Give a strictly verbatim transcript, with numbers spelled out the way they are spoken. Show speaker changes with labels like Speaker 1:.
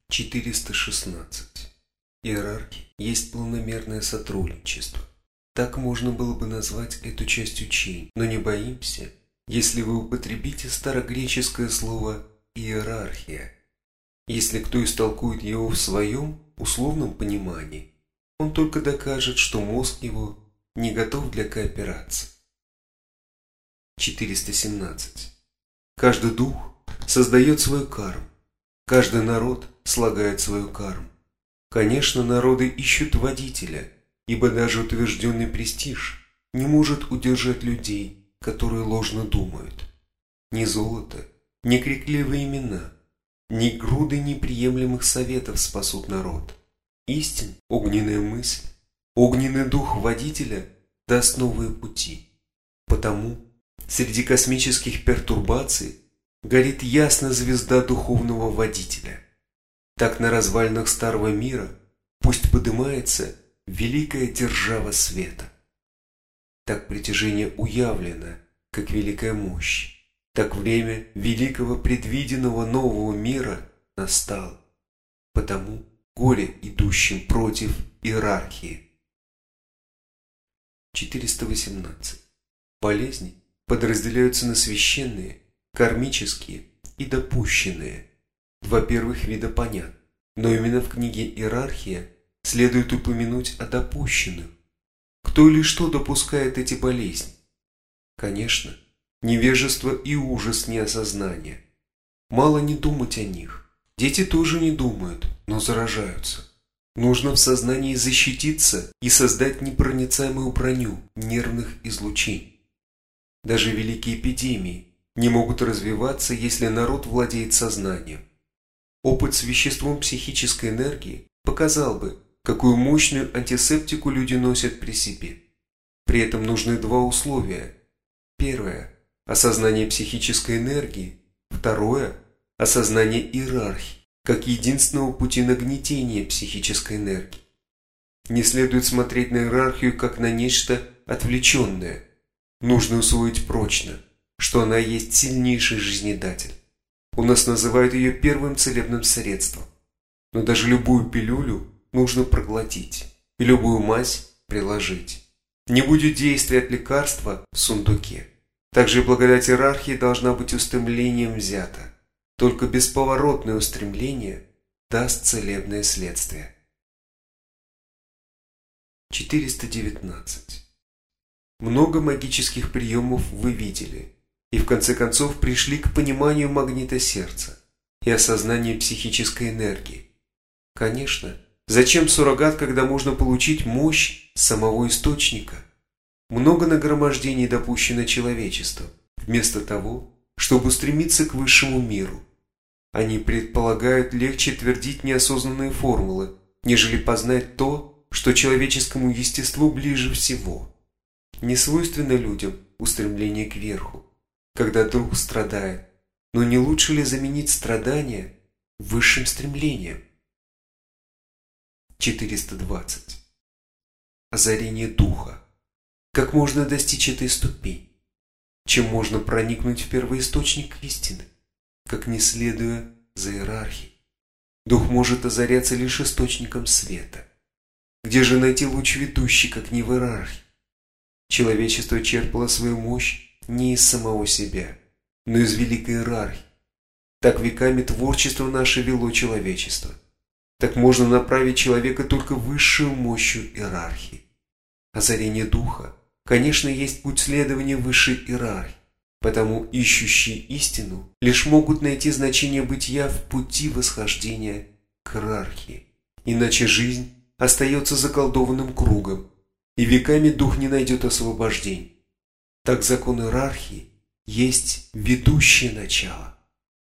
Speaker 1: четыреста шестнадцать. Иерархия есть планомерное сотрудничество. Так можно было бы назвать эту часть учения, но не боимся, если вы употребите старогреческое слово «иерархия». Если кто истолкует его в своем условном понимании, он только докажет, что мозг его не готов для кооперации. четыреста семнадцать. Каждый дух создает свою карму. Каждый народ слагает свою карму. Конечно, народы ищут водителя, ибо даже утвержденный престиж не может удержать людей, которые ложно думают. Ни золото, ни крикливые имена, ни груды неприемлемых советов спасут народ. Истин, огненная мысль, огненный дух водителя даст новые пути. Потому среди космических пертурбаций горит ясно звезда духовного водителя. Так на развалинах старого мира пусть подымается великая держава света. Так притяжение уявлено, как великая мощь. Так время великого предвиденного нового мира настало. Потому горе идущим против иерархии. четыреста восемнадцать. Болезни подразделяются на священные, кармические и допущенные. Два первых вида понятны, но именно в книге «Иерархия» следует упомянуть о допущенных. Кто или что допускает эти болезни? Конечно, невежество и ужас неосознания. Мало не думать о них. Дети тоже не думают, но заражаются. Нужно в сознании защититься и создать непроницаемую броню нервных излучений. Даже великие эпидемии не могут развиваться, если народ владеет сознанием. Опыт с веществом психической энергии показал бы, какую мощную антисептику люди носят при себе. При этом нужны два условия. Первое – осознание психической энергии. Второе – осознание иерархии, как единственного пути нагнетения психической энергии. Не следует смотреть на иерархию как на нечто отвлеченное. Нужно усвоить прочно, что она есть сильнейший жизнедатель. У нас называют ее первым целебным средством. Но даже любую пилюлю нужно проглотить и любую мазь приложить. Не будет действия от лекарства в сундуке. Также и благодать иерархии должна быть устремлением взята. Только бесповоротное устремление даст целебное следствие. четыреста девятнадцать. Много магических приемов вы видели, и в конце концов пришли к пониманию магнита сердца и осознанию психической энергии. Конечно, зачем суррогат, когда можно получить мощь самого источника? Много нагромождений допущено человечеством, вместо того, чтобы устремиться к высшему миру. Они предполагают легче твердить неосознанные формулы, нежели познать то, что человеческому естеству ближе всего. Не свойственно людям устремление кверху, когда друг страдает, но не лучше ли заменить страдания высшим стремлением? четыреста двадцать. Озарение духа. Как можно достичь этой ступени? Чем можно проникнуть в первоисточник истины, как не следуя за иерархией? Дух может озаряться лишь источником света. Где же найти луч ведущий, как не в иерархии? Человечество черпало свою мощь не из самого себя, но из великой иерархии. Так веками творчество наше вело человечество. Так можно направить человека только высшую мощью иерархии. Озарение духа, конечно, есть путь следования высшей иерархии, потому ищущие истину лишь могут найти значение бытия в пути восхождения к иерархии. Иначе жизнь остается заколдованным кругом, и веками дух не найдет освобождения. Так закон иерархии есть ведущее начало.